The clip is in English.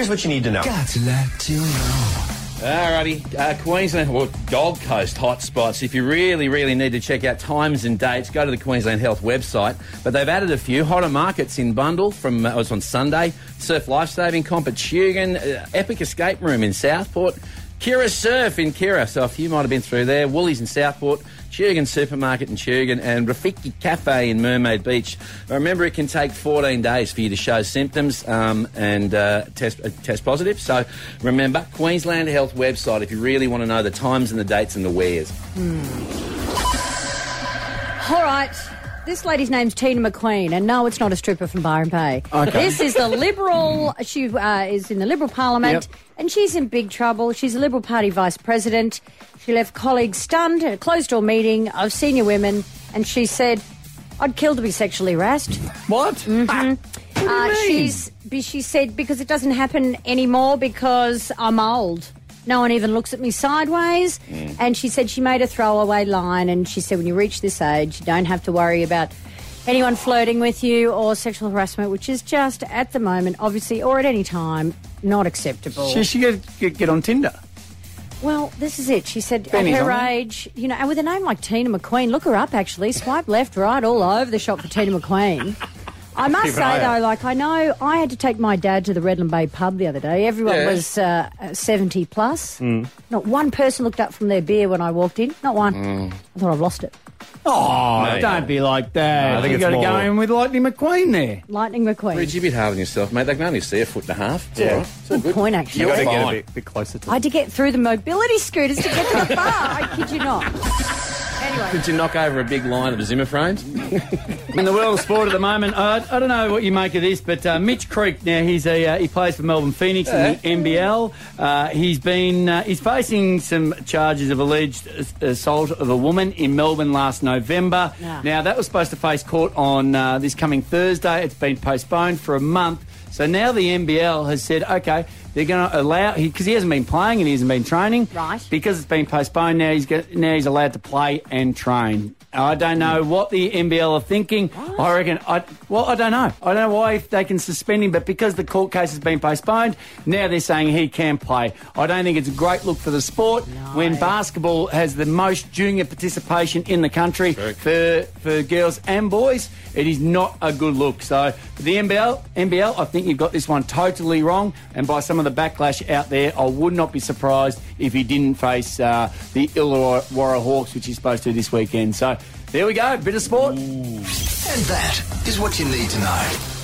here's what you need to know. Got to let you know. Alrighty, Queensland or Gold Coast hotspots. If you really, really need to check out times and dates, go to the Queensland Health website. But they've added a few. Hotter Markets in Bundle from it was on Sunday. Surf Lifesaving Comp at Tugun. Epic Escape Room in Southport. Kira Surf in Kira. So a few might have been through there. Woolies in Southport. Tugun Supermarket in Tugun and Rafiki Cafe in Mermaid Beach. Remember, it can take 14 days for you to show symptoms and test positive. So remember, Queensland Health website if you really want to know the times and the dates and the wheres. All right. This lady's name's Tina McQueen, and no, it's not a stripper from Byron Bay. Okay. This is the Liberal... She is in the Liberal Parliament, and she's in big trouble. She's a Liberal Party Vice President. She left colleagues stunned at a closed-door meeting of senior women, and she said, I'd kill to be sexually harassed. What? Mm-hmm. What do you mean? She said, because it doesn't happen anymore because I'm old. No one even looks at me sideways. And she said she made a throwaway line, and she said when you reach this age, you don't have to worry about anyone flirting with you or sexual harassment, which is just, at the moment, obviously, or at any time, not acceptable. She get on Tinder. Well, this is it. She said Benny's at her on age, you know, and with a name like Tina McQueen, look her up, actually. Swipe left, right, all over the shop for Tina McQueen. I must Keep an say, eye though, out. like, I know I had to take my dad to the Redland Bay pub the other day. Everyone was 70 plus. Not one person looked up from their beer when I walked in. Not one. I thought I've lost it. Oh, No, don't be like that. No, I think You it's got to more- go in with Lightning McQueen there. Lightning McQueen. Bridge, you're a bit hard on yourself, mate. They can only see a foot and a half. It's all right. It's all Good point, actually. You got to You're get fine. a bit closer to I had to get through the mobility scooters to get to the bar. I kid you not. Anyway. Did you knock over a big line of Zimmer frames? In the world of sport at the moment, I don't know what you make of this, but Mitch Creek now he plays for Melbourne Phoenix in the NBL. He's facing some charges of alleged assault of a woman in Melbourne last November. Yeah. Now that was supposed to face court on this coming Thursday. It's been postponed for a month. So now the NBL has said, okay, they're going to allow, because he hasn't been playing and he hasn't been training. Right. Because it's been postponed, now he's allowed to play and train. I don't know what the NBL are thinking. What? I reckon, I don't know. I don't know why they can suspend him, but because the court case has been postponed, now they're saying he can play. I don't think it's a great look for the sport when basketball has the most junior participation in the country for girls and boys. It is not a good look. So for the NBL, I think you've got this one totally wrong, and by some of the backlash out there, I would not be surprised if he didn't face the Illawarra Hawks, which he's supposed to this weekend. So there we go, bit of sport. And that is what you need to know.